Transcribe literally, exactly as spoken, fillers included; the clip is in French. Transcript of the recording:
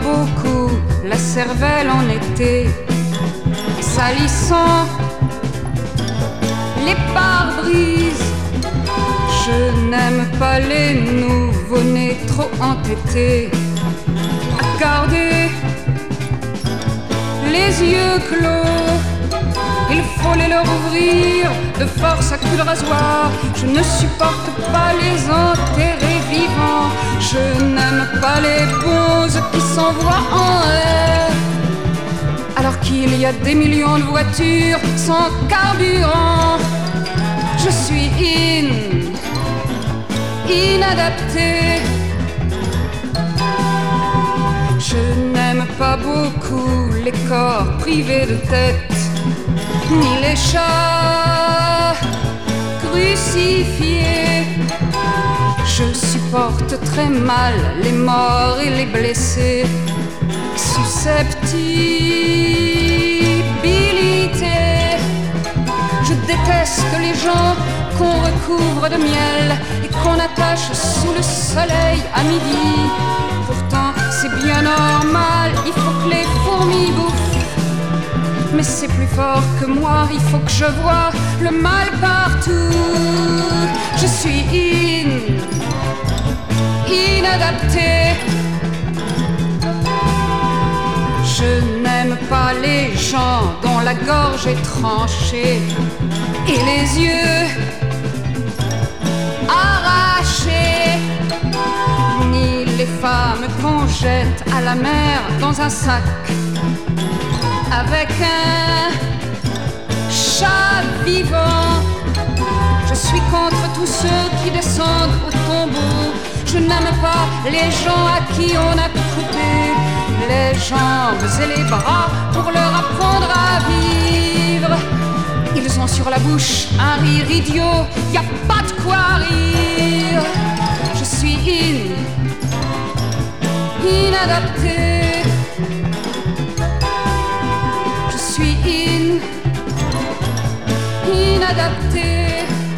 beaucoup la cervelle en été, salissant les pare-brises. Je n'aime pas les nouveau-nés trop entêtés à garder les yeux clos. Il faut les leur ouvrir de force à coups de rasoir. Je ne supporte pas les enterrer vivants. Je n'aime pas les bonzes qui s'envoient en l'air alors qu'il y a des millions de voitures sans carburant. Je suis in, inadapté. Je n'aime pas beaucoup les corps privés de tête, ni les chats crucifiés. Je supporte très mal les morts et les blessés. Susceptibilité. Je déteste les gens qu'on recouvre de miel et qu'on attache sous le soleil à midi. Pourtant c'est bien normal, il faut que les fourmis bouffent. Mais c'est plus fort que moi, il faut que je voie le mal partout. Je suis in, inadapté. Je n'aime pas les gens dont la gorge est tranchée et les yeux arrachés, ni les femmes qu'on jette à la mer dans un sac avec un chat vivant. Je suis contre tous ceux qui descendent au tombeau. Je n'aime pas les gens à qui on a coupé les jambes et les bras pour leur apprendre à vivre. Ils ont sur la bouche un rire idiot, y a pas de quoi rire. Je suis in, inadapté. Je suis in, inadapté.